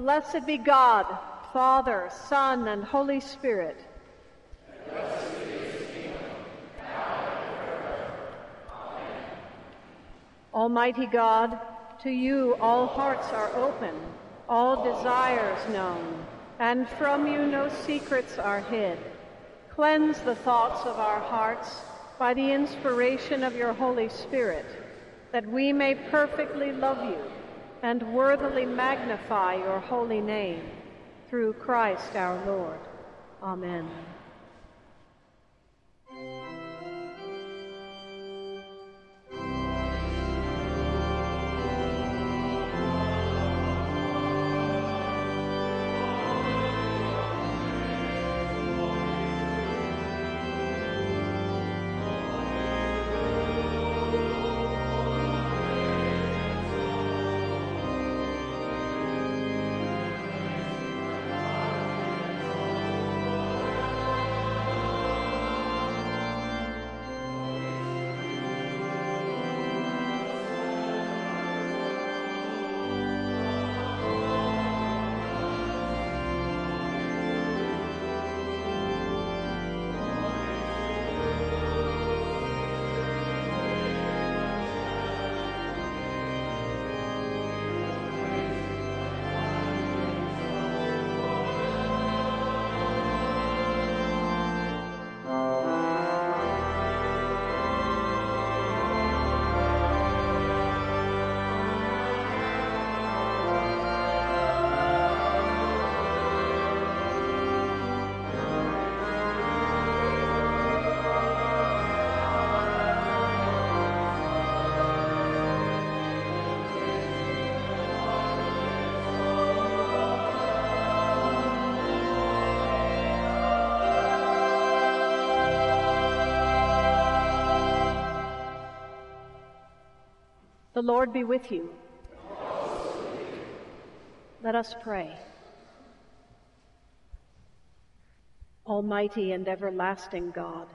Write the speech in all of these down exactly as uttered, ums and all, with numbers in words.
Blessed be God, Father, Son, and Holy Spirit. And blessed be his kingdom, now and forever. Amen. Almighty God, to you all hearts are open, all desires known, and from you no secrets are hid. Cleanse the thoughts of our hearts by the inspiration of your Holy Spirit, that we may perfectly love you and worthily magnify your holy name, through Christ our Lord. Amen. The Lord be with you. Let us pray. Almighty and everlasting God,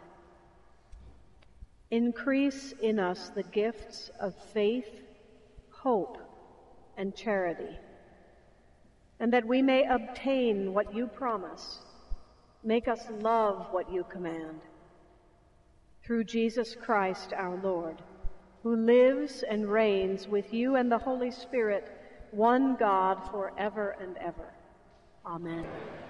increase in us the gifts of faith, hope, and charity, and that we may obtain what you promise, make us love what you command. Through Jesus Christ our Lord, who lives and reigns with you and the Holy Spirit, one God, forever and ever. Amen.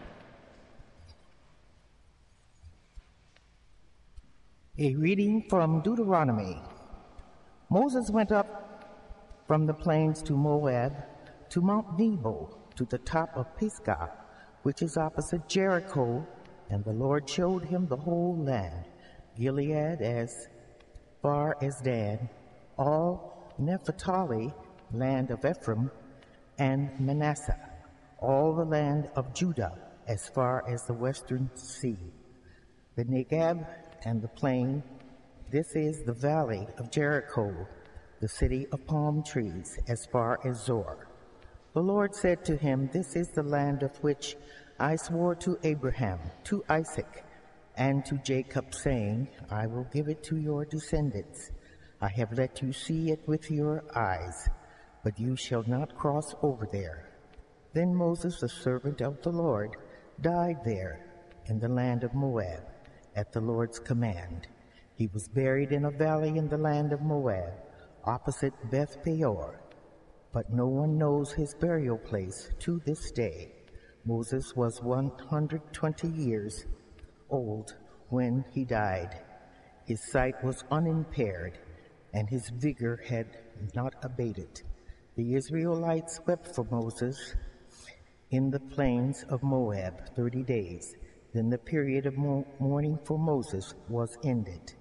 A reading from Deuteronomy. Moses went up from the plains to Moab, to Mount Nebo, to the top of Pisgah, which is opposite Jericho, and the Lord showed him the whole land, Gilead as far as Dan, all Naphtali, land of Ephraim, and Manasseh, all the land of Judah, as far as the western sea, the Negeb and the plain. This is the valley of Jericho, the city of palm trees, as far as Zor. The Lord said to him, This is the land of which I swore to Abraham, to Isaac, and to Jacob, saying, I will give it to your descendants. I have let you see it with your eyes, but you shall not cross over there. Then Moses, the servant of the Lord, died there in the land of Moab at the Lord's command. He was buried in a valley in the land of Moab, opposite Beth Peor, but no one knows his burial place to this day. Moses was one hundred twenty years old when he died. His sight was unimpaired, and his vigor had not abated. The Israelites wept for Moses in the plains of Moab thirty days. Then the period of mourning for Moses was ended.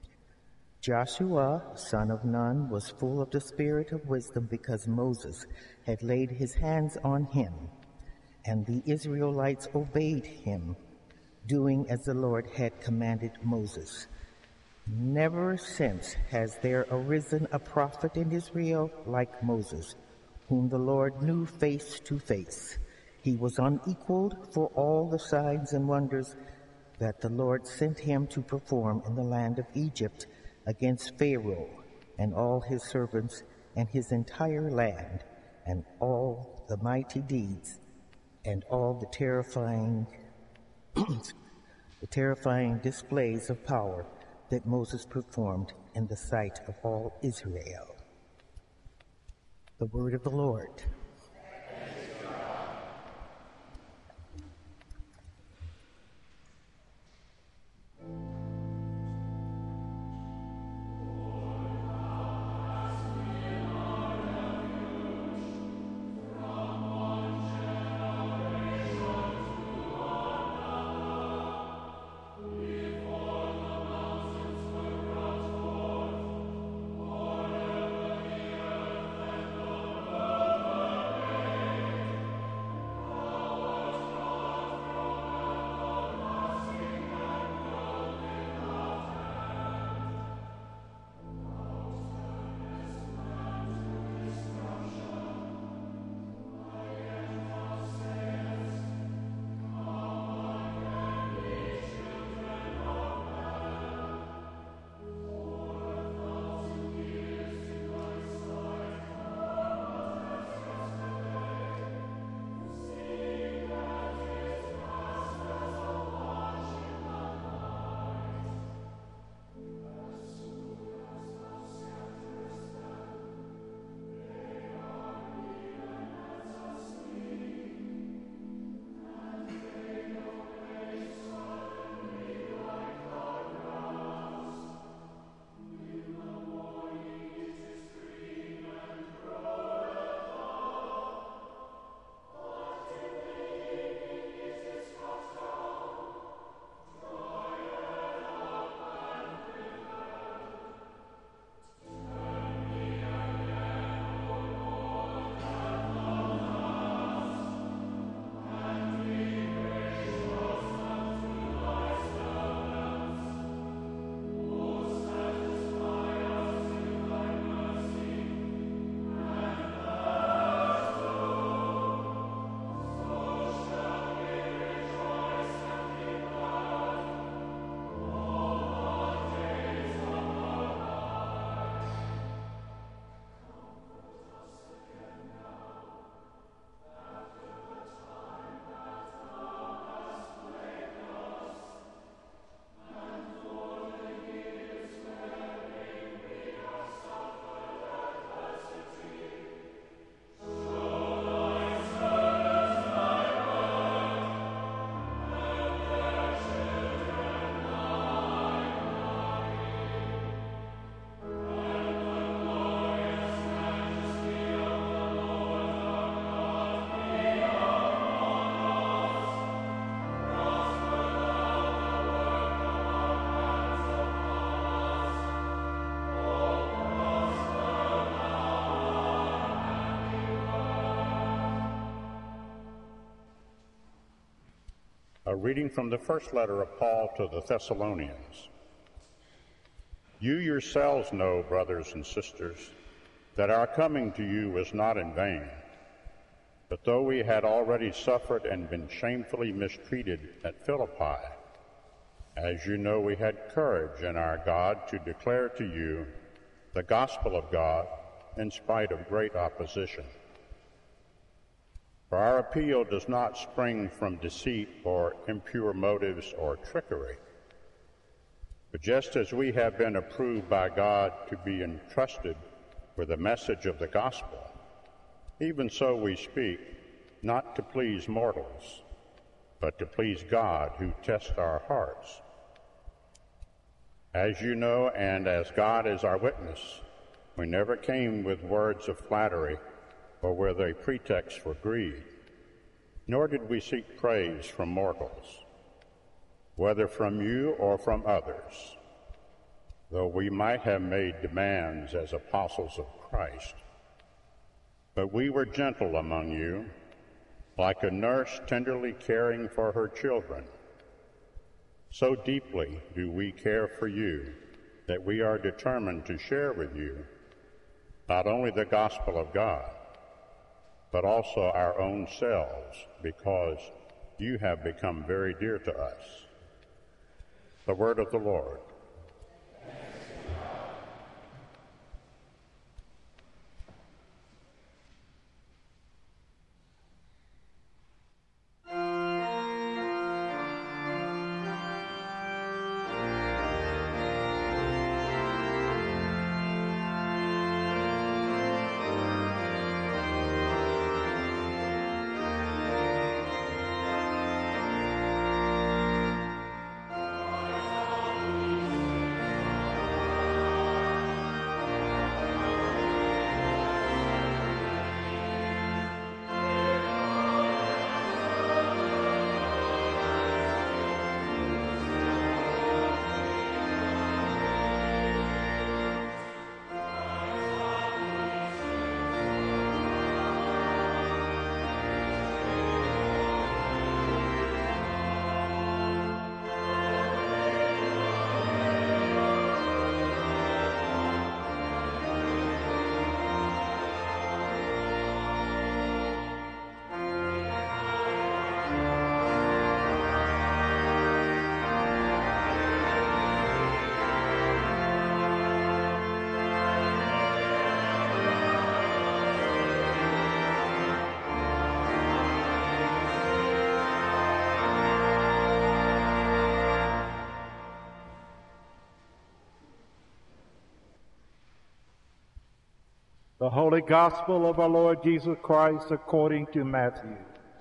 Joshua, son of Nun, was full of the spirit of wisdom because Moses had laid his hands on him, and the Israelites obeyed him, doing as the Lord had commanded Moses. Never since has there arisen a prophet in Israel like Moses, whom the Lord knew face to face. He was unequaled for all the signs and wonders that the Lord sent him to perform in the land of Egypt against Pharaoh and all his servants and his entire land, and all the mighty deeds and all the terrifying, the terrifying displays of power that Moses performed in the sight of all Israel. The word of the Lord. A reading from the first letter of Paul to the Thessalonians. You yourselves know, brothers and sisters, that our coming to you was not in vain. But though we had already suffered and been shamefully mistreated at Philippi, as you know, we had courage in our God to declare to you the gospel of God in spite of great opposition. For our appeal does not spring from deceit or impure motives or trickery, but just as we have been approved by God to be entrusted with the message of the gospel, even so we speak, not to please mortals, but to please God who tests our hearts. As you know, and as God is our witness, we never came with words of flattery or with a pretext for greed, nor did we seek praise from mortals, whether from you or from others, though we might have made demands as apostles of Christ. But we were gentle among you, like a nurse tenderly caring for her children. So deeply do we care for you that we are determined to share with you not only the gospel of God, but also our own selves, because you have become very dear to us. The word of the Lord. The Holy Gospel of our Lord Jesus Christ according to Matthew.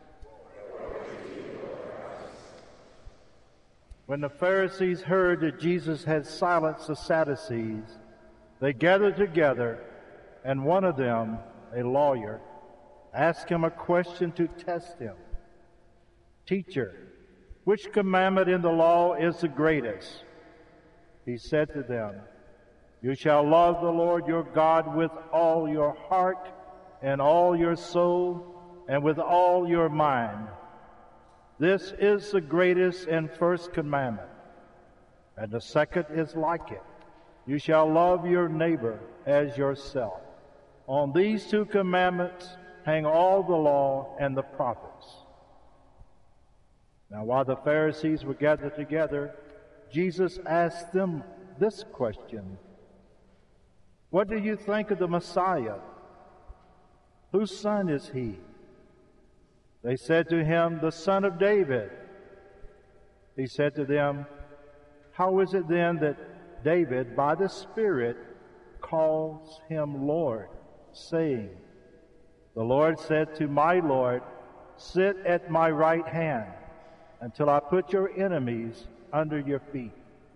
When the Pharisees heard that Jesus had silenced the Sadducees, they gathered together, and one of them, a lawyer, asked him a question to test him. "Teacher, which commandment in the law is the greatest?" He said to them, "You shall love the Lord your God with all your heart and all your soul and with all your mind. This is the greatest and first commandment. And the second is like it. You shall love your neighbor as yourself. On these two commandments hang all the law and the prophets." Now, while the Pharisees were gathered together, Jesus asked them this question: "What do you think of the Messiah? Whose son is he?" They said to him, "The son of David." He said to them, "How is it then that David, by the Spirit, calls him Lord, saying, 'The Lord said to my Lord, sit at my right hand until I put your enemies under your feet'?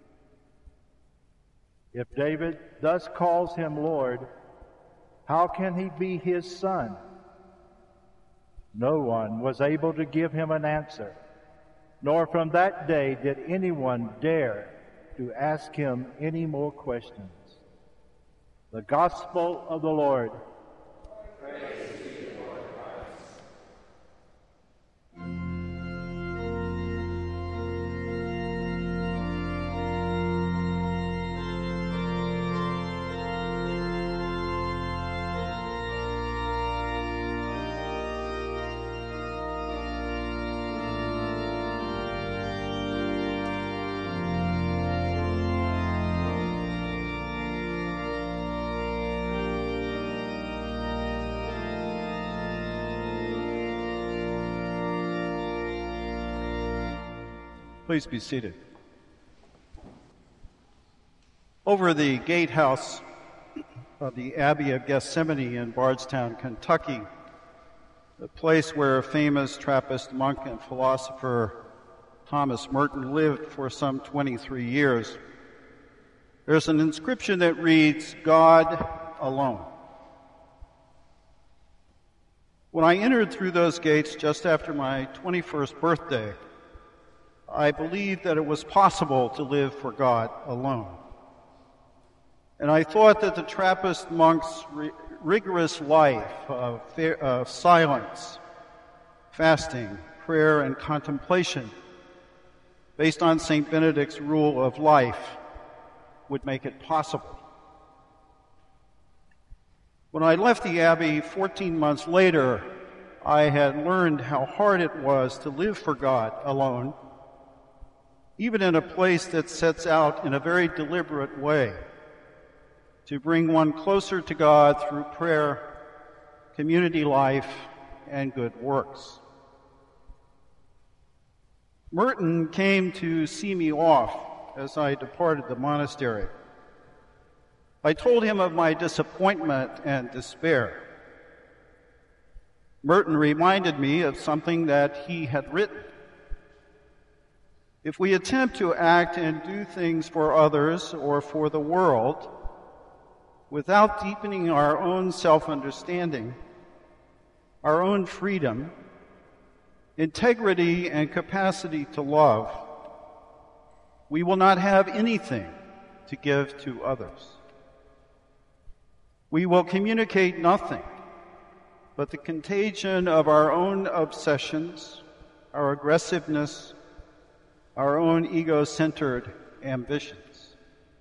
If David thus calls him Lord, how can he be his son?" No one was able to give him an answer, nor from that day did anyone dare to ask him any more questions. The Gospel of the Lord. Praise to you, Lord Christ. Please be seated. Over the gatehouse of the Abbey of Gethsemane in Bardstown, Kentucky, the place where famous Trappist monk and philosopher Thomas Merton lived for some twenty-three years, there's an inscription that reads, "God alone." When I entered through those gates just after my twenty-first birthday, I believed that it was possible to live for God alone. And I thought that the Trappist monk's ri- rigorous life of, fa- of silence, fasting, prayer, and contemplation, based on Saint Benedict's rule of life, would make it possible. When I left the Abbey fourteen months later, I had learned how hard it was to live for God alone, even in a place that sets out in a very deliberate way to bring one closer to God through prayer, community life, and good works. Merton came to see me off as I departed the monastery. I told him of my disappointment and despair. Merton reminded me of something that he had written. If we attempt to act and do things for others or for the world without deepening our own self-understanding, our own freedom, integrity, and capacity to love, we will not have anything to give to others. We will communicate nothing but the contagion of our own obsessions, our aggressiveness, our own ego-centered ambitions.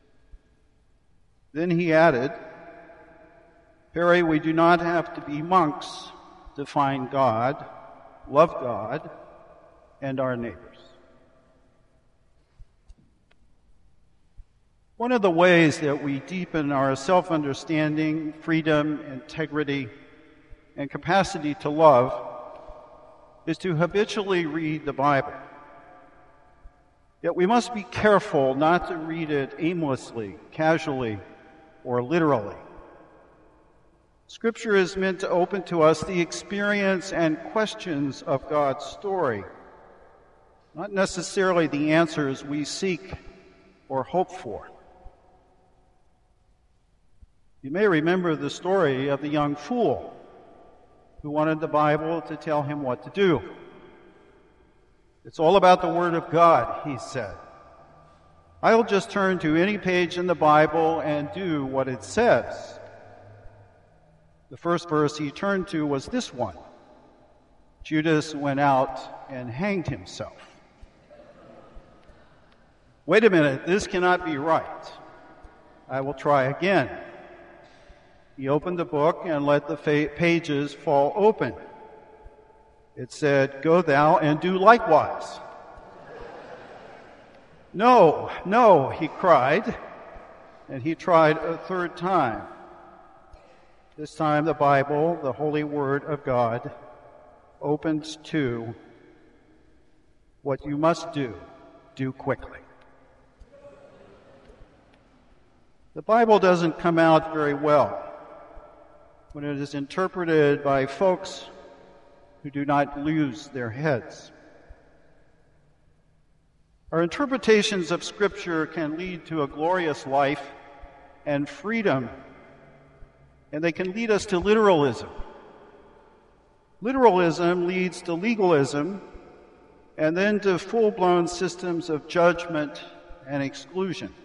Then he added, "Perry, we do not have to be monks to find God, love God, and our neighbors." One of the ways that we deepen our self-understanding, freedom, integrity, and capacity to love is to habitually read the Bible. Yet we must be careful not to read it aimlessly, casually, or literally. Scripture is meant to open to us the experience and questions of God's story, not necessarily the answers we seek or hope for. You may remember the story of the young fool who wanted the Bible to tell him what to do. It's all about the Word of God, he said. I'll just turn to any page in the Bible and do what it says. The first verse he turned to was this one. Judas went out and hanged himself. Wait a minute, this cannot be right. I will try again. He opened the book and let the fa- pages fall open. It said, "Go thou and do likewise." No, no, he cried, and he tried a third time. This time the Bible, the holy word of God, opens to what you must do, do quickly. The Bible doesn't come out very well when it is interpreted by folks who do not lose their heads. Our interpretations of Scripture can lead to a glorious life and freedom, and they can lead us to literalism. Literalism leads to legalism, and then to full-blown systems of judgment and exclusion.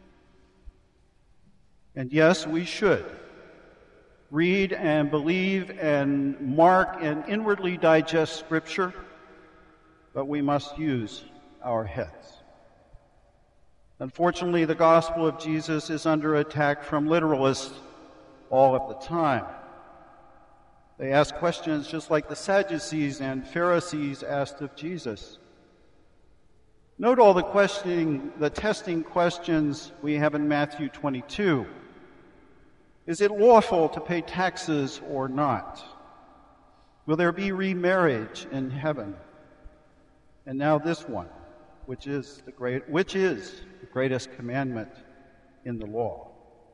And yes, we should read and believe and mark and inwardly digest Scripture, but we must use our heads. Unfortunately, the gospel of Jesus is under attack from literalists all of the time. They ask questions just like the Sadducees and Pharisees asked of Jesus. Note all the questioning, the testing questions we have in Matthew twenty-two. Is it lawful to pay taxes or not? Will there be remarriage in heaven? And now this one, which is the great, which is the greatest commandment in the law.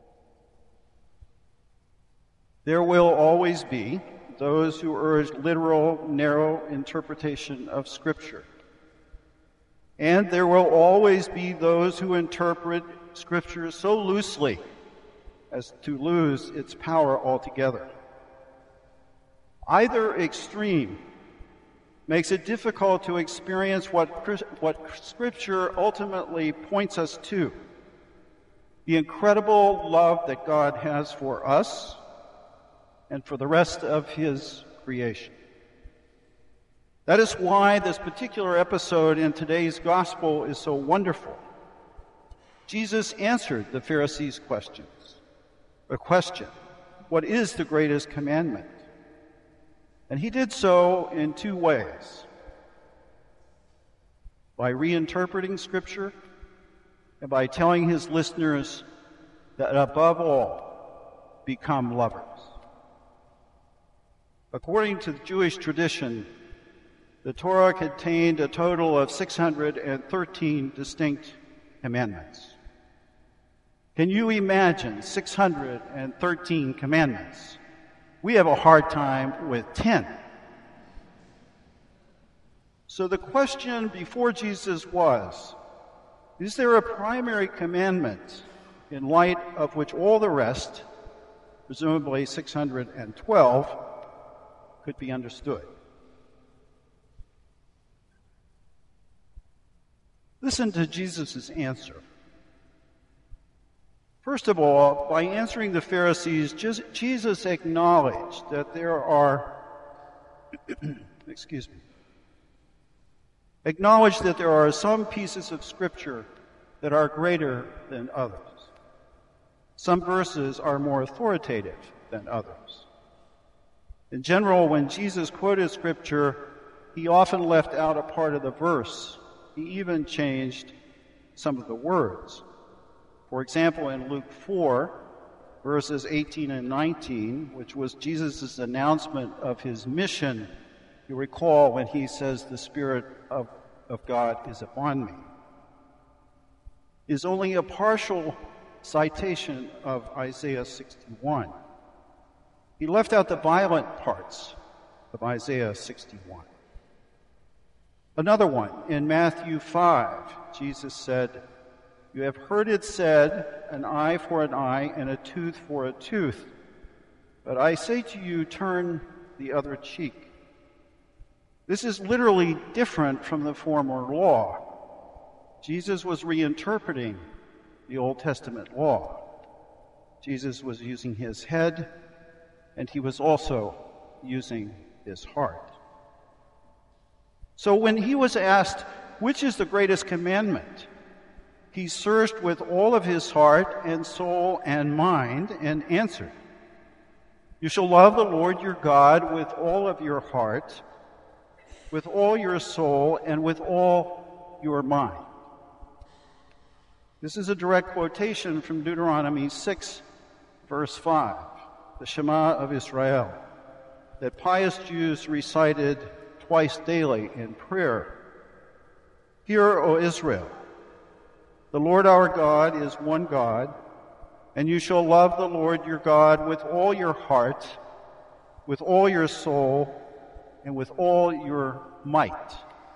There will always be those who urge literal, narrow interpretation of Scripture. And there will always be those who interpret Scripture so loosely as to lose its power altogether. Either extreme makes it difficult to experience what, what Scripture ultimately points us to, the incredible love that God has for us and for the rest of His creation. That is why this particular episode in today's Gospel is so wonderful. Jesus answered the Pharisees' questions. A question, what is the greatest commandment? And he did so in two ways. By reinterpreting Scripture and by telling his listeners that above all, become lovers. According to the Jewish tradition, the Torah contained a total of six hundred thirteen distinct commandments. Can you imagine six hundred thirteen commandments? We have a hard time with ten. So the question before Jesus was, is there a primary commandment in light of which all the rest, presumably six hundred twelve, could be understood? Listen to Jesus' answer. First of all, by answering the Pharisees, Jesus acknowledged that there are, excuse me, acknowledged that there are some pieces of Scripture that are greater than others. Some verses are more authoritative than others. In general, when Jesus quoted Scripture, he often left out a part of the verse. He even changed some of the words. For example, in Luke four, verses eighteen and nineteen, which was Jesus' announcement of his mission, you recall when he says, "The Spirit of, of God is upon me," is only a partial citation of Isaiah sixty-one. He left out the violent parts of Isaiah sixty-one. Another one, in Matthew five, Jesus said, "You have heard it said, an eye for an eye and a tooth for a tooth. But I say to you, turn the other cheek." This is literally different from the former law. Jesus was reinterpreting the Old Testament law. Jesus was using his head, and he was also using his heart. So when he was asked, which is the greatest commandment, he searched with all of his heart and soul and mind and answered, "You shall love the Lord your God with all of your heart, with all your soul, and with all your mind." This is a direct quotation from Deuteronomy six, verse five, the Shema of Israel, that pious Jews recited twice daily in prayer. "Hear, O Israel, the Lord our God is one God, and you shall love the Lord your God with all your heart, with all your soul, and with all your might."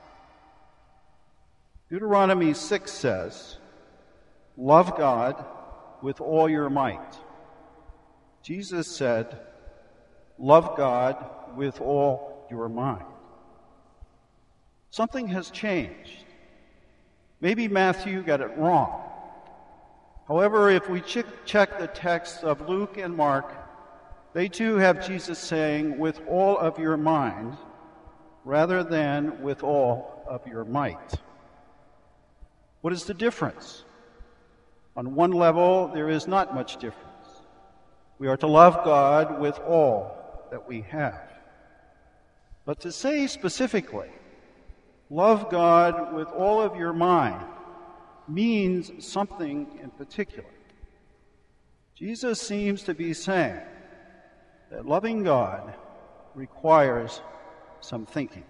Deuteronomy six says, "Love God with all your might." Jesus said, "Love God with all your mind." Something has changed. Maybe Matthew got it wrong. However, if we ch- check the texts of Luke and Mark, they too have Jesus saying, "with all of your mind," rather than "with all of your might." What is the difference? On one level, there is not much difference. We are to love God with all that we have. But to say specifically, love God with all of your mind, means something in particular. Jesus seems to be saying that loving God requires some thinking.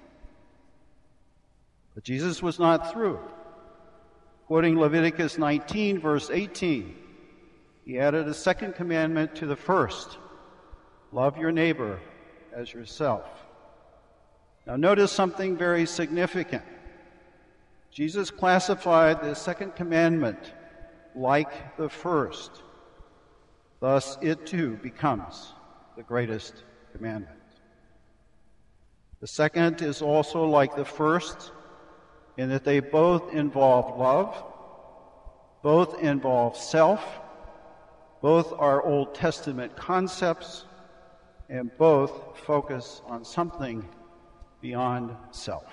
But Jesus was not through. Quoting Leviticus nineteen, verse eighteen, he added a second commandment to the first: love your neighbor as yourself. Now notice something very significant. Jesus classified the second commandment like the first. Thus, it too becomes the greatest commandment. The second is also like the first in that they both involve love, both involve self, both are Old Testament concepts, and both focus on something beyond self.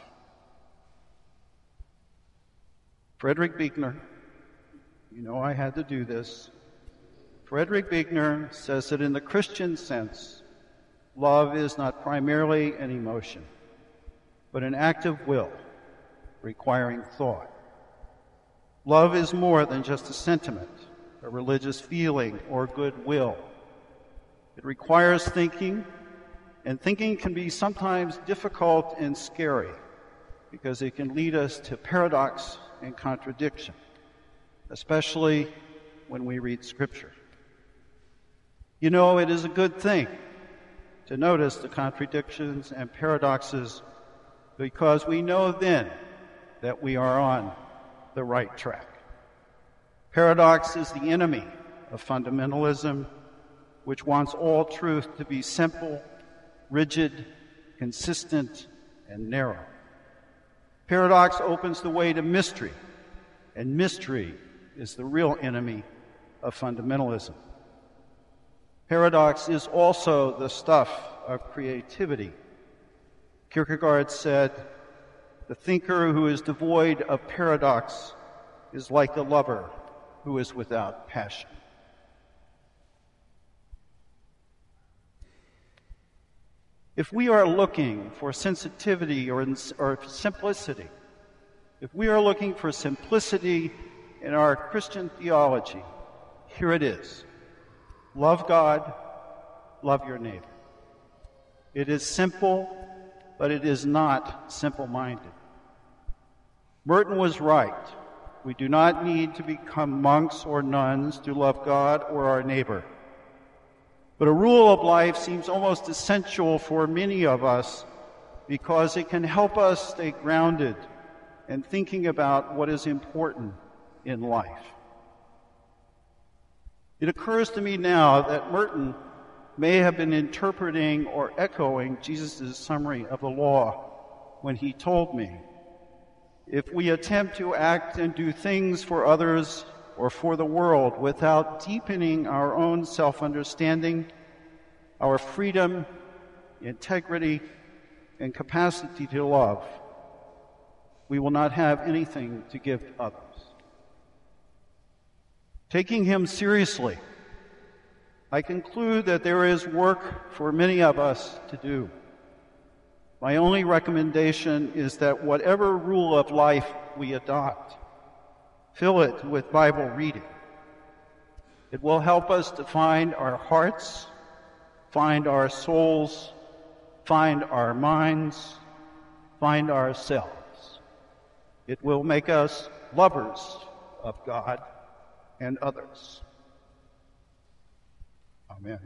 Frederick Buechner, you know I had to do this. Frederick Buechner says that in the Christian sense, love is not primarily an emotion, but an act of will requiring thought. Love is more than just a sentiment, a religious feeling, or goodwill. It requires thinking, and thinking can be sometimes difficult and scary because it can lead us to paradox and contradiction, especially when we read Scripture. You know, it is a good thing to notice the contradictions and paradoxes because we know then that we are on the right track. Paradox is the enemy of fundamentalism, which wants all truth to be simple, rigid, consistent, and narrow. Paradox opens the way to mystery, and mystery is the real enemy of fundamentalism. Paradox is also the stuff of creativity. Kierkegaard said, "The thinker who is devoid of paradox is like the lover who is without passion." If we are looking for sensitivity or, or simplicity, if we are looking for simplicity in our Christian theology, here it is. Love God, love your neighbor. It is simple, but it is not simple-minded. Merton was right. We do not need to become monks or nuns to love God or our neighbor. But a rule of life seems almost essential for many of us because it can help us stay grounded and thinking about what is important in life. It occurs to me now that Merton may have been interpreting or echoing Jesus' summary of the law when he told me, if we attempt to act and do things for others or for the world without deepening our own self-understanding, our freedom, integrity, and capacity to love, we will not have anything to give to others. Taking him seriously, I conclude that there is work for many of us to do. My only recommendation is that whatever rule of life we adopt, fill it with Bible reading. It will help us to find our hearts, find our souls, find our minds, find ourselves. It will make us lovers of God and others. Amen.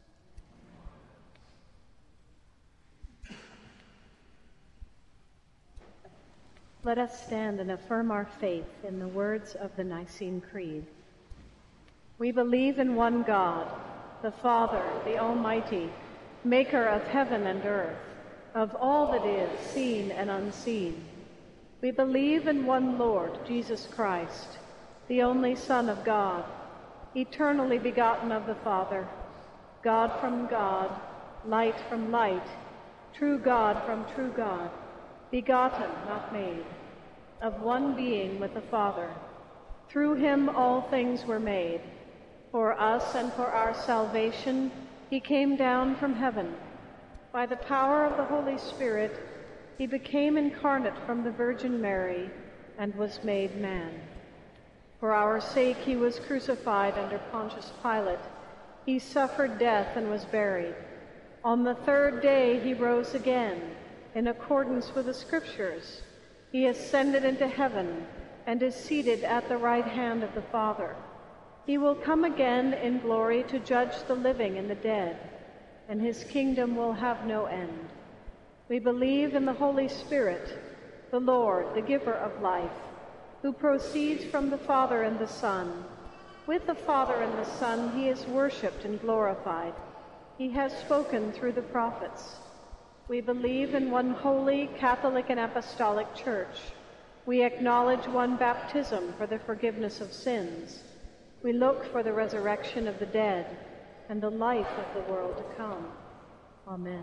Let us stand and affirm our faith in the words of the Nicene Creed. We believe in one God, the Father, the Almighty, maker of heaven and earth, of all that is seen and unseen. We believe in one Lord, Jesus Christ, the only Son of God, eternally begotten of the Father, God from God, light from light, true God from true God, begotten, not made, of one being with the Father. Through him all things were made. For us and for our salvation, he came down from heaven. By the power of the Holy Spirit, he became incarnate from the Virgin Mary and was made man. For our sake he was crucified under Pontius Pilate. He suffered death and was buried. On the third day he rose again, in accordance with the Scriptures. He ascended into heaven and is seated at the right hand of the Father. He will come again in glory to judge the living and the dead, and his kingdom will have no end. We believe in the Holy Spirit, the Lord, the giver of life, who proceeds from the Father and the Son. With the Father and the Son he is worshipped and glorified. He has spoken through the prophets. We believe in one holy, Catholic, and Apostolic Church. We acknowledge one baptism for the forgiveness of sins. We look for the resurrection of the dead and the life of the world to come. Amen.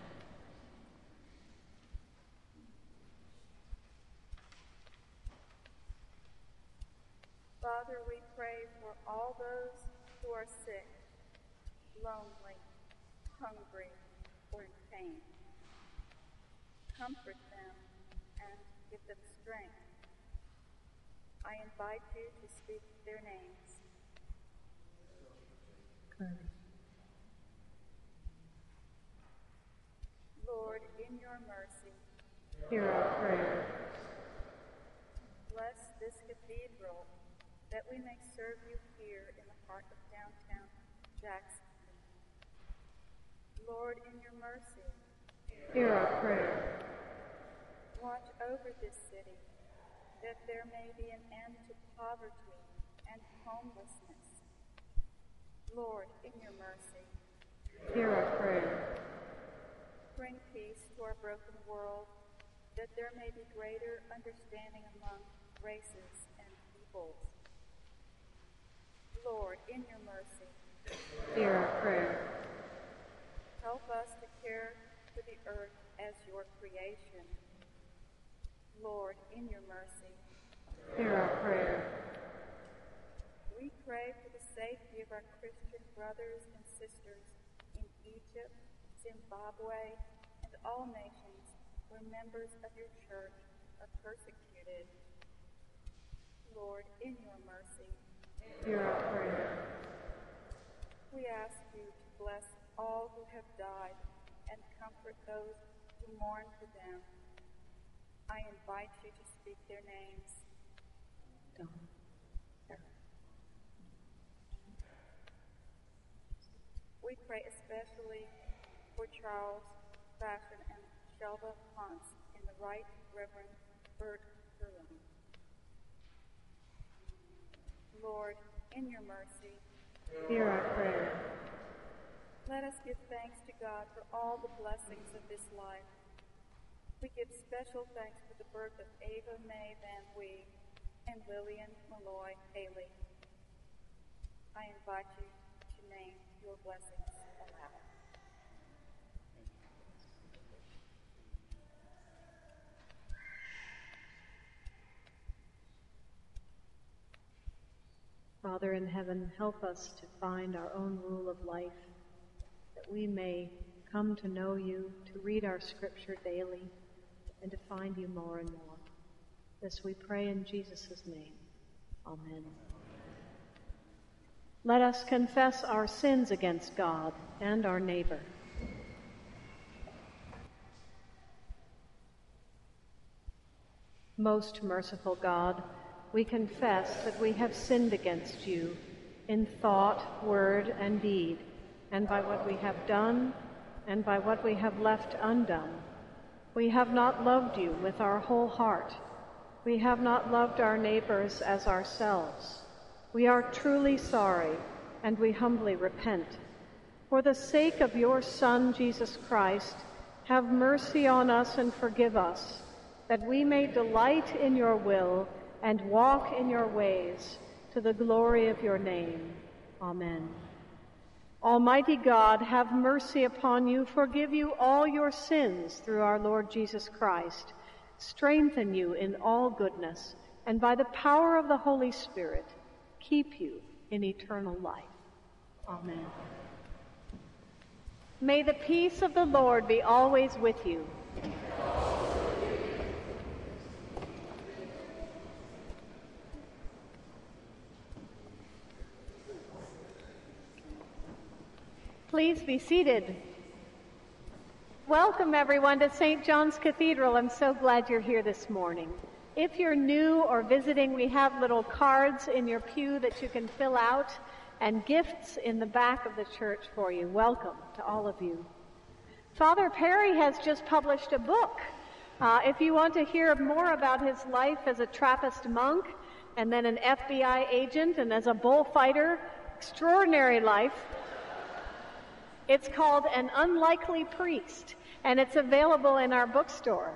Father, we pray for all those who are sick, lonely, hungry, or in pain. Comfort them and give them strength. I invite you to speak their names. Lord, in your mercy, hear our prayer. Bless this cathedral, that we may serve you here in the heart of downtown Jackson. Lord, in your mercy, hear our prayer. Watch over this city, that there may be an end to poverty and homelessness. Lord, in your mercy, hear our prayer. Bring peace to our broken world, that there may be greater understanding among races and peoples. Lord, in your mercy, hear our prayer. Help us to care for the earth as your creation. Lord, in your mercy, hear our prayer. We pray for the safety of our Christian brothers and sisters in Egypt, Zimbabwe, and all nations where members of your church are persecuted. Lord, in your mercy, hear our prayer. We ask you to bless all who have died and comfort those who mourn for them. I invite you to speak their names. We We pray especially for Charles Fashion and Shelva Ponce in the Right Reverend Bert Furlong. Lord, in your mercy, hear our prayer. let us give thanks to God for all the blessings of this life. We give special thanks for the birth of Ava Mae Van Wee and Lillian Malloy Haley. I invite you to name your blessings aloud. Father in heaven, help us to find our own rule of life, that we may come to know you, to read our scripture daily, and to find you more and more. This we pray in Jesus' name. Amen. Let us confess our sins against God and our neighbor. Most merciful God, we confess that we have sinned against you in thought, word, and deed, and by what we have done, and by what we have left undone. We have not loved you with our whole heart. We have not loved our neighbors as ourselves. We are truly sorry, and we humbly repent. For the sake of your Son, Jesus Christ, have mercy on us and forgive us, that we may delight in your will and walk in your ways, to the glory of your name. Amen. Almighty God, have mercy upon you, forgive you all your sins through our Lord Jesus Christ, strengthen you in all goodness, and by the power of the Holy Spirit, keep you in eternal life. Amen. May the peace of the Lord be always with you. Please be seated. Welcome, everyone, to Saint John's Cathedral. I'm so glad you're here this morning. If you're new or visiting, we have little cards in your pew that you can fill out and gifts in the back of the church for you. Welcome to all of you. Father Perry has just published a book. Uh, if you want to hear more about his life as a Trappist monk and then an F B I agent and as a bullfighter, extraordinary life, it's called An Unlikely Priest, and it's available in our bookstore.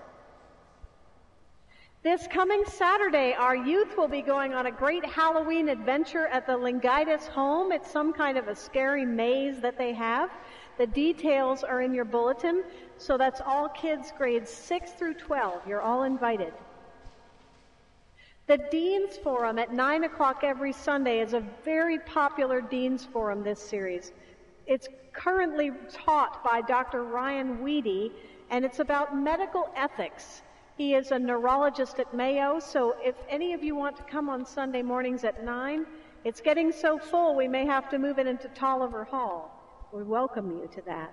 This coming Saturday, our youth will be going on a great Halloween adventure at the Lingitis home. It's some kind of a scary maze that they have. The details are in your bulletin, so that's all kids grades six through twelve. You're all invited. The Dean's Forum at nine o'clock every Sunday is a very popular Dean's Forum this series. It's currently taught by Doctor Ryan Weedy, and it's about medical ethics. He is a neurologist at Mayo, so if any of you want to come on Sunday mornings at nine, it's getting so full we may have to move it into Tolliver Hall. We welcome you to that.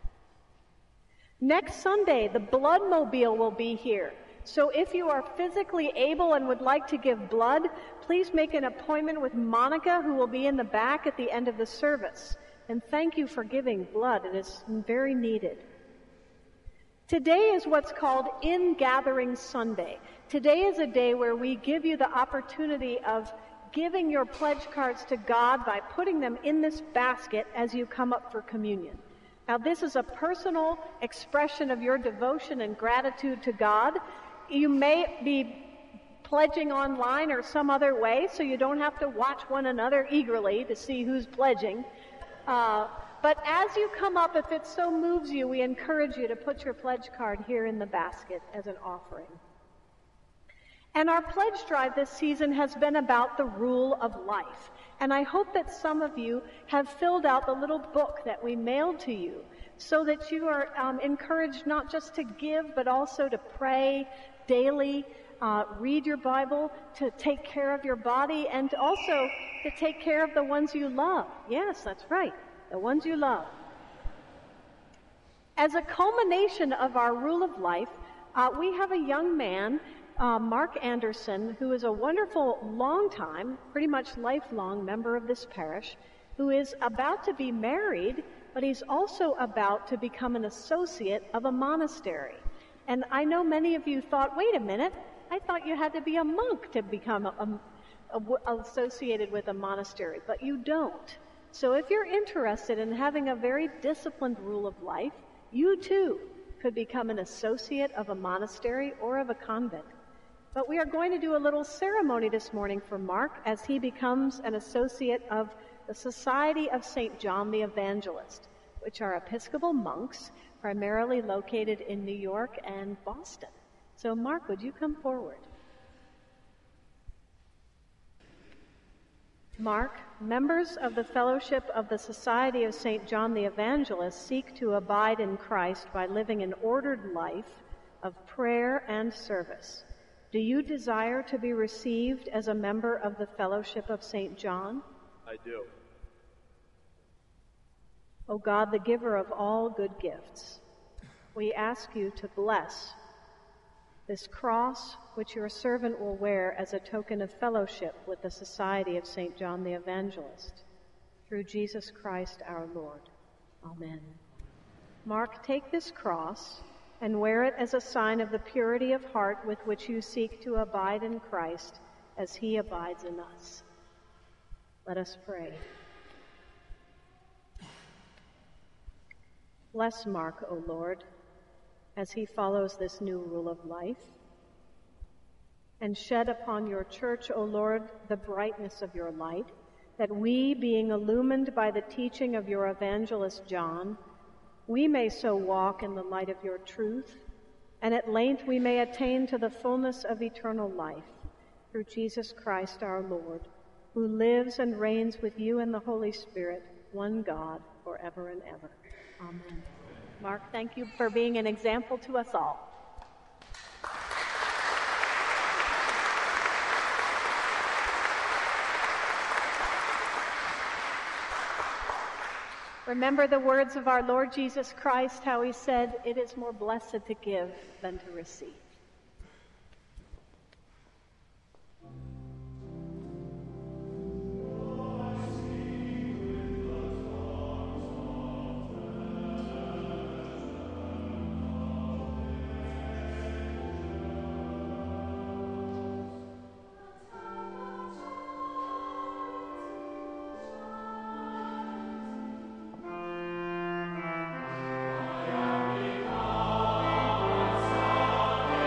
Next Sunday, the Blood Mobile will be here. So if you are physically able and would like to give blood, please make an appointment with Monica, who will be in the back at the end of the service. And thank you for giving blood. It is very needed. Today is what's called In-Gathering Sunday. Today is a day where we give you the opportunity of giving your pledge cards to God by putting them in this basket as you come up for communion. Now, this is a personal expression of your devotion and gratitude to God. You may be pledging online or some other way, so you don't have to watch one another eagerly to see who's pledging. Uh, but as you come up, if it so moves you, we encourage you to put your pledge card here in the basket as an offering. And our pledge drive this season has been about the rule of life. And I hope that some of you have filled out the little book that we mailed to you so that you are um, encouraged not just to give, but also to pray daily, uh, read your Bible, to take care of your body, and also to take care of the ones you love. Yes, that's right, the ones you love. As a culmination of our rule of life, uh, we have a young man, uh, Mark Anderson, who is a wonderful, long-time, pretty much lifelong member of this parish. who is about to be married, but he's also about to become an associate of a monastery. And I know many of you thought, wait a minute, I thought you had to be a monk to become a, a, a, associated with a monastery, but you don't. So if you're interested in having a very disciplined rule of life, you too could become an associate of a monastery or of a convent. But we are going to do a little ceremony this morning for Mark as he becomes an associate of the Society of Saint John the Evangelist, which are Episcopal monks primarily located in New York and Boston. So Mark, would you come forward? Mark, members of the Fellowship of the Society of Saint John the Evangelist seek to abide in Christ by living an ordered life of prayer and service. Do you desire to be received as a member of the Fellowship of Saint John? I do. O God, the giver of all good gifts, we ask you to bless this cross which your servant will wear as a token of fellowship with the Society of Saint John the Evangelist, through Jesus Christ our Lord. Amen. Mark, take this cross and wear it as a sign of the purity of heart with which you seek to abide in Christ as he abides in us. Let us pray. Bless Mark, O Lord, as he follows this new rule of life, and shed upon your church, O Lord, the brightness of your light, that we, being illumined by the teaching of your evangelist John, we may so walk in the light of your truth, and at length we may attain to the fullness of eternal life, through Jesus Christ our Lord, who lives and reigns with you in the Holy Spirit, one God, forever and ever. Amen. Mark, thank you for being an example to us all. Remember the words of our Lord Jesus Christ, how he said, "It is more blessed to give than to receive." Amen.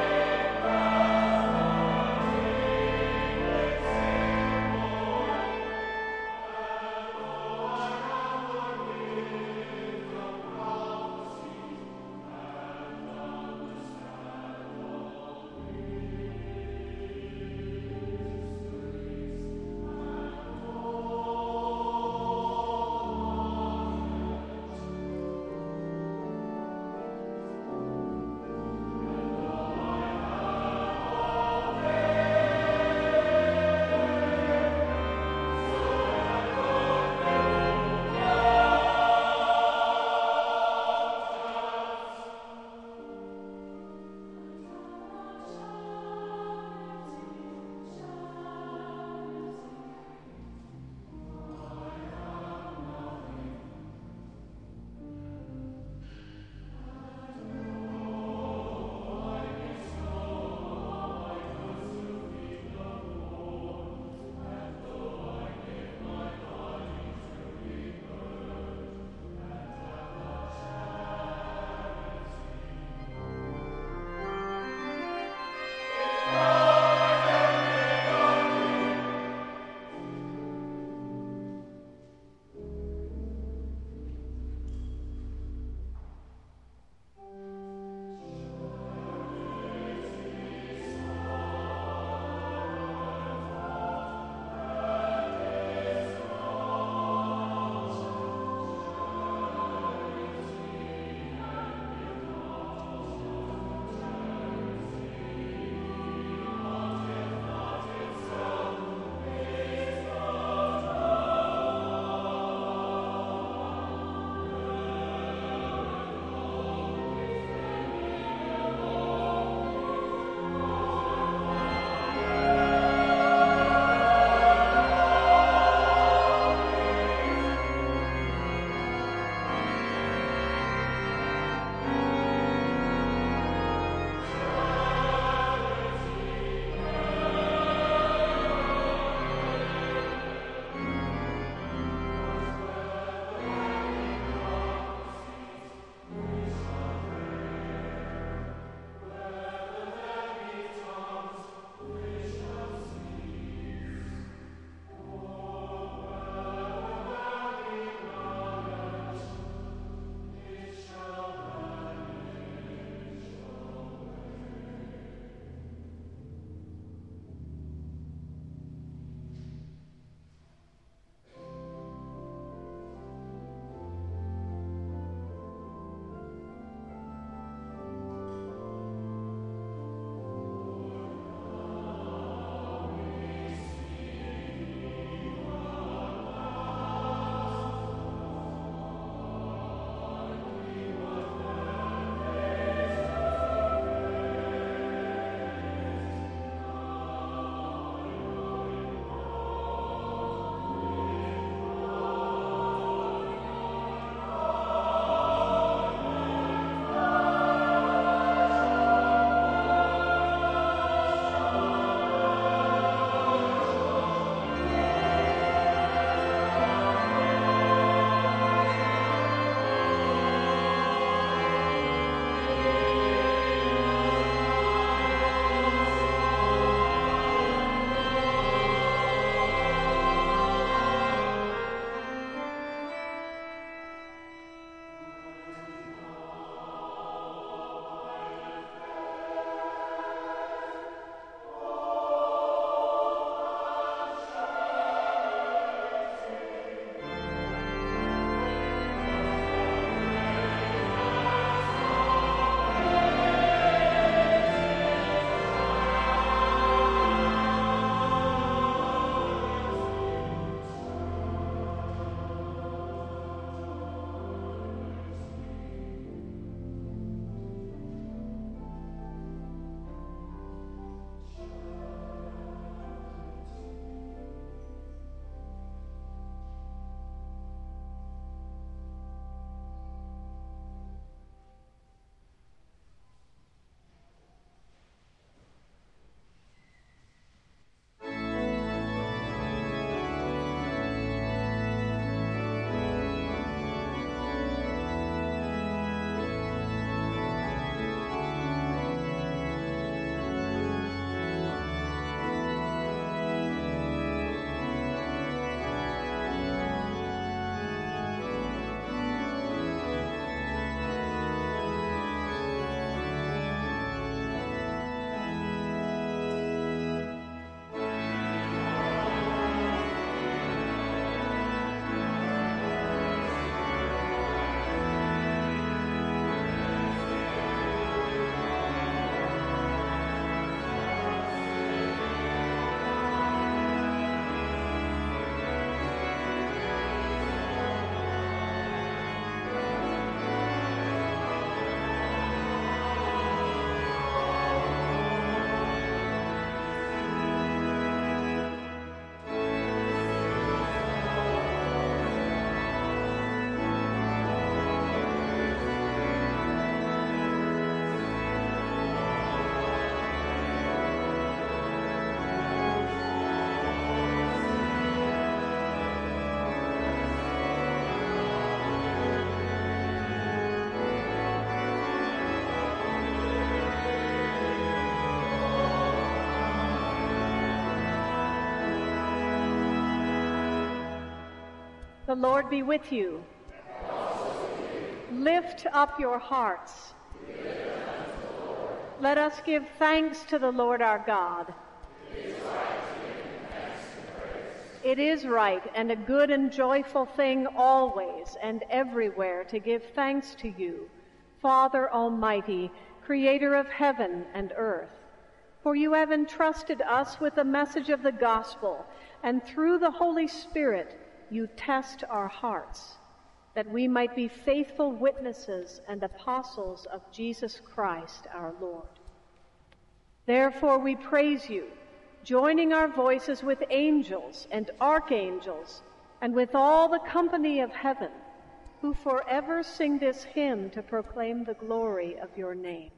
The Lord be with you. And also with you. Lift up your hearts. We lift them to the Lord. Let us give thanks to the Lord our God. It is right to give him thanks and praise. It is right and a good and joyful thing always and everywhere to give thanks to you, Father Almighty, Creator of heaven and earth. For you have entrusted us with the message of the gospel, and through the Holy Spirit you test our hearts, that we might be faithful witnesses and apostles of Jesus Christ our Lord. Therefore we praise you, joining our voices with angels and archangels, and with all the company of heaven, who forever sing this hymn to proclaim the glory of your name.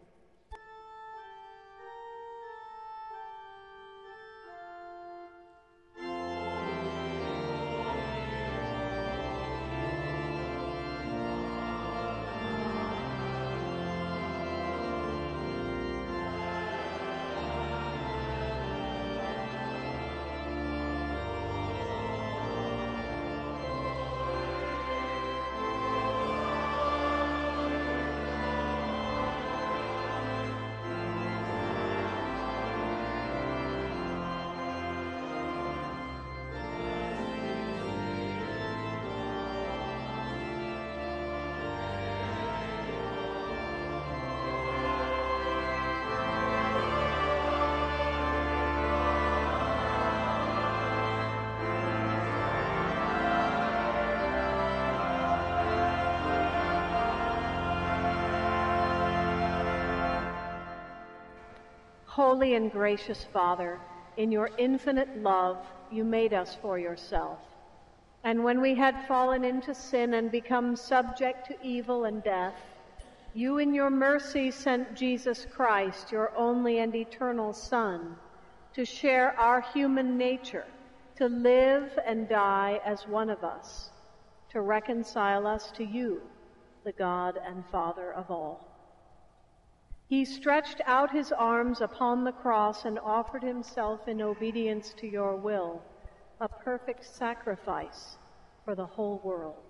Holy and gracious Father, in your infinite love, you made us for yourself. And when we had fallen into sin and become subject to evil and death, you in your mercy sent Jesus Christ, your only and eternal Son, to share our human nature, to live and die as one of us, to reconcile us to you, the God and Father of all. He stretched out his arms upon the cross and offered himself in obedience to your will, a perfect sacrifice for the whole world.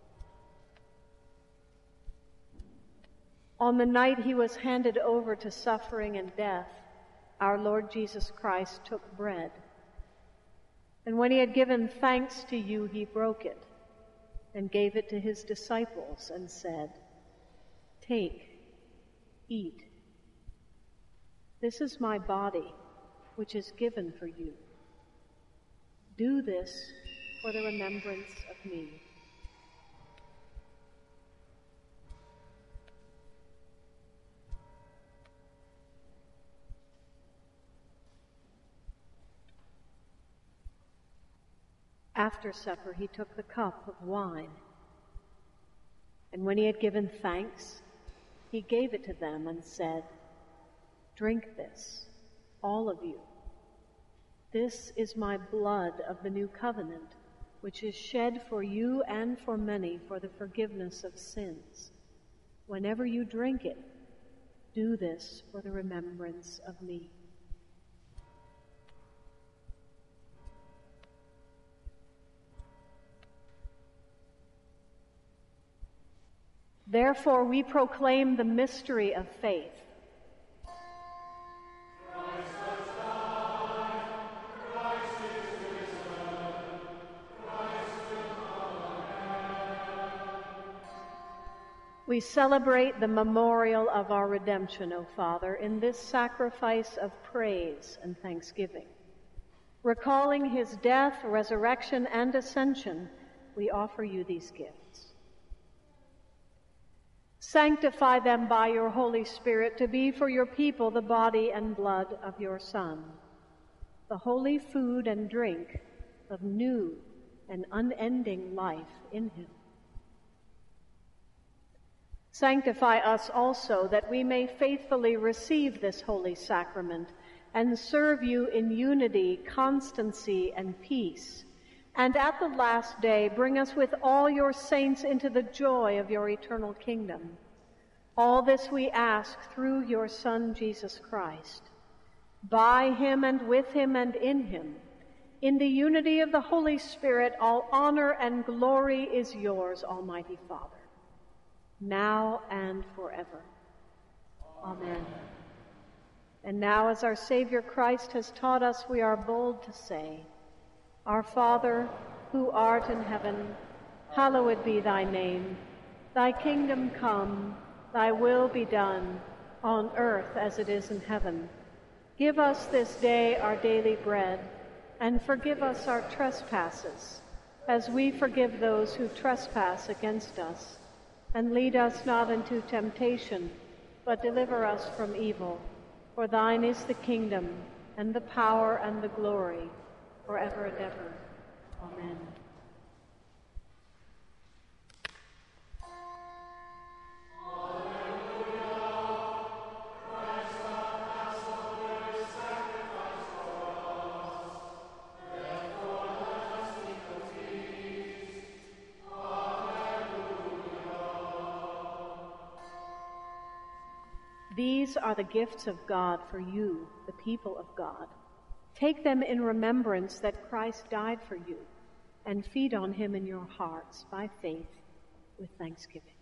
On the night he was handed over to suffering and death, our Lord Jesus Christ took bread. And when he had given thanks to you, he broke it and gave it to his disciples and said, "Take, eat. This is my body, which is given for you. Do this for the remembrance of me." After supper, he took the cup of wine, and when he had given thanks, he gave it to them and said, "Drink this, all of you. This is my blood of the new covenant, which is shed for you and for many for the forgiveness of sins. Whenever you drink it, do this for the remembrance of me." Therefore, we proclaim the mystery of faith. We celebrate the memorial of our redemption, O Father, in this sacrifice of praise and thanksgiving. Recalling his death, resurrection, and ascension, we offer you these gifts. Sanctify them by your Holy Spirit to be for your people the body and blood of your Son, the holy food and drink of new and unending life in him. Sanctify us also, that we may faithfully receive this holy sacrament and serve you in unity, constancy, and peace. And at the last day, bring us with all your saints into the joy of your eternal kingdom. All this we ask through your Son, Jesus Christ. By him and with him and in him, In the unity of the Holy Spirit, all honor and glory is yours, Almighty Father, now and forever. Amen. And now, as our Savior Christ has taught us, we are bold to say, Our Father, who art in heaven, hallowed be thy name. Thy kingdom come, thy will be done, on earth as it is in heaven. Give us this day our daily bread, and forgive us our trespasses, as we forgive those who trespass against us. And lead us not into temptation, but deliver us from evil. For thine is the kingdom, and the power, and the glory, forever and ever. Amen. These are the gifts of God for you, the people of God. Take them in remembrance that Christ died for you, and feed on him in your hearts by faith with thanksgiving.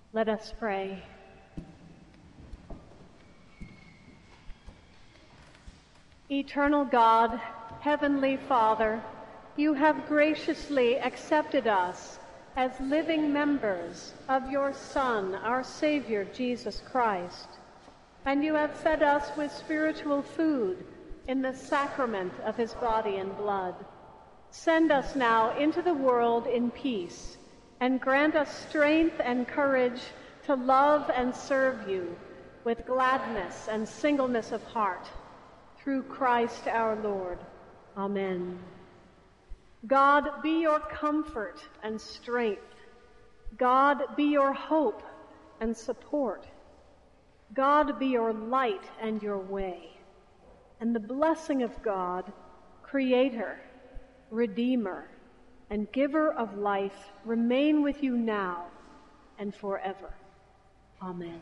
Let us pray. Eternal God, Heavenly Father, you have graciously accepted us as living members of your Son, our Savior, Jesus Christ, and you have fed us with spiritual food in the sacrament of his body and blood. Send us now into the world in peace, and grant us strength and courage to love and serve you with gladness and singleness of heart, through Christ our Lord. Amen. God, be your comfort and strength. God, be your hope and support. God, be your light and your way. And the blessing of God, Creator, Redeemer, and Giver of life, remain with you now and forever. Amen.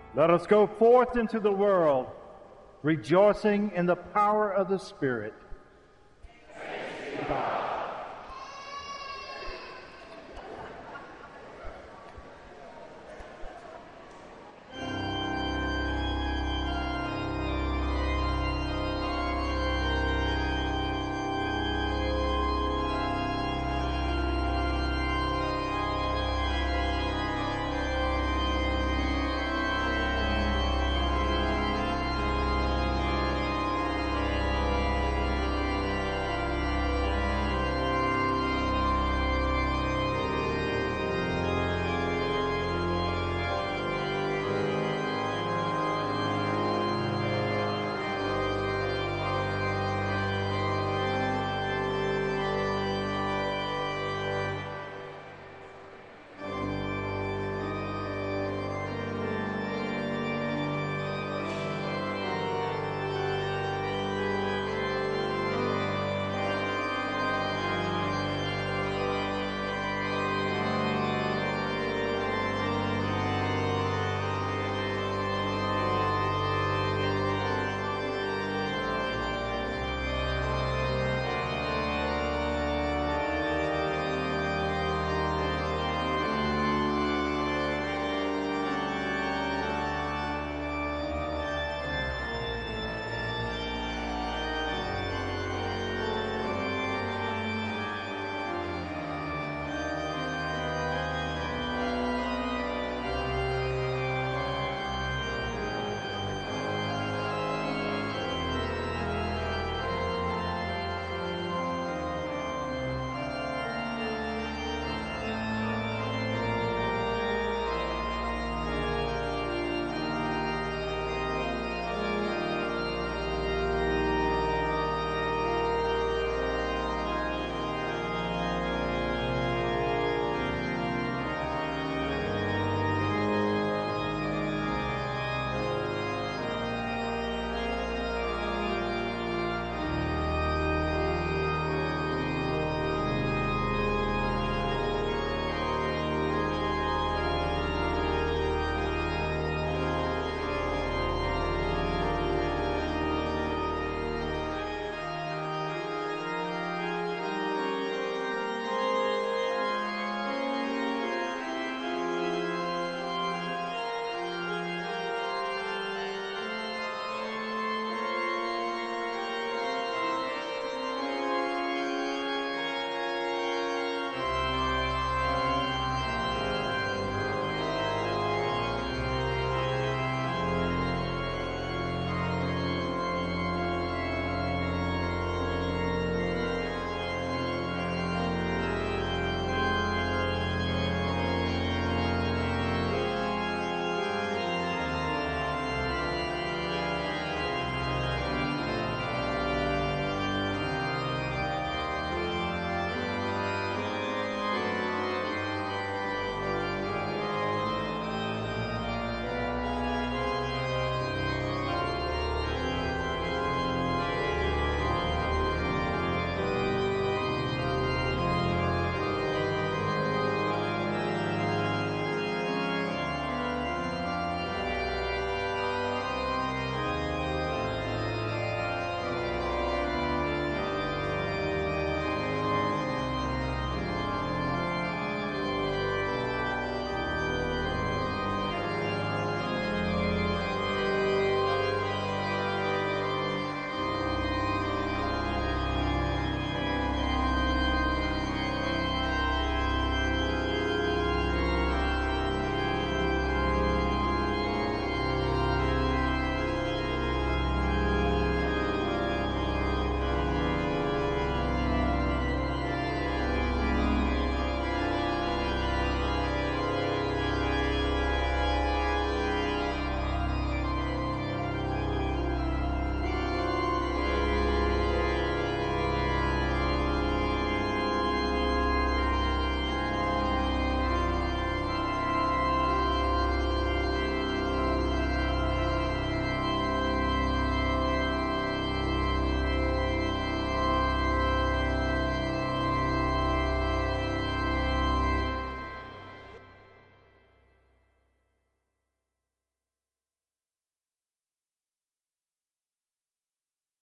Let us go forth into the world, rejoicing in the power of the Spirit,